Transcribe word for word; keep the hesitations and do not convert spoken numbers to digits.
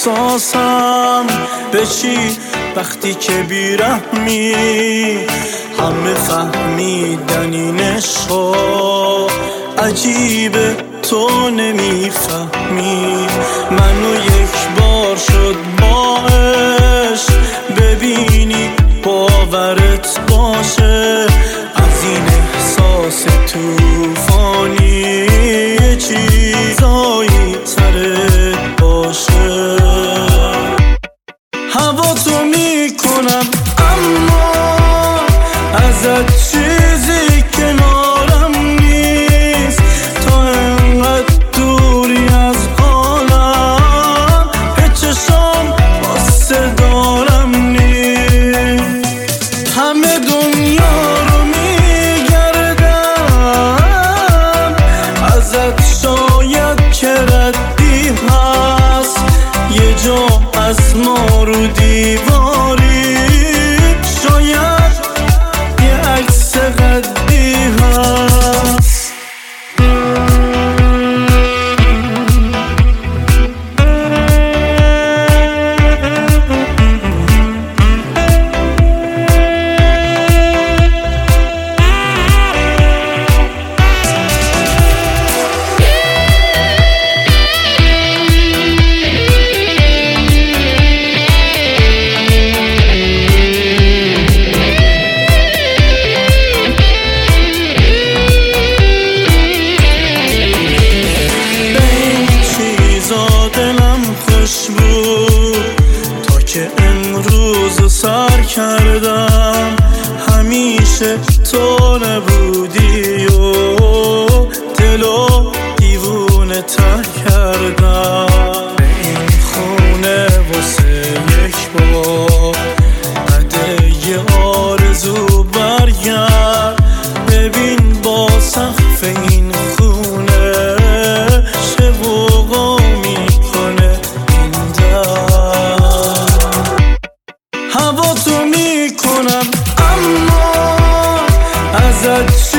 احساسم به چی وقتی که بیرحمی همه فهمیدن این عشقا عجیبه تو نمیفهمی منو یک بار شد باعث ببینی باورت باشه از این احساس توفانی یه چیزایی سرت باشه هوا تو میکنم اما ازت چیزی کنارم نیست تا انقدر دوری از حالم به چشام واسه دارم نیست همه دنیا رو میگردم ازت شاید که ردی هست یه جا از ما رو دیواری شاید یه عکس قدی هست تا که امروز سر کردم همیشه تو نبودی و دلو دیوونه تر کردم به این خونه واسه یک بار بده یه آرزو برگرد ببین با سقف این خونه چه وقا میکنه هوا تو میکنم اما ازت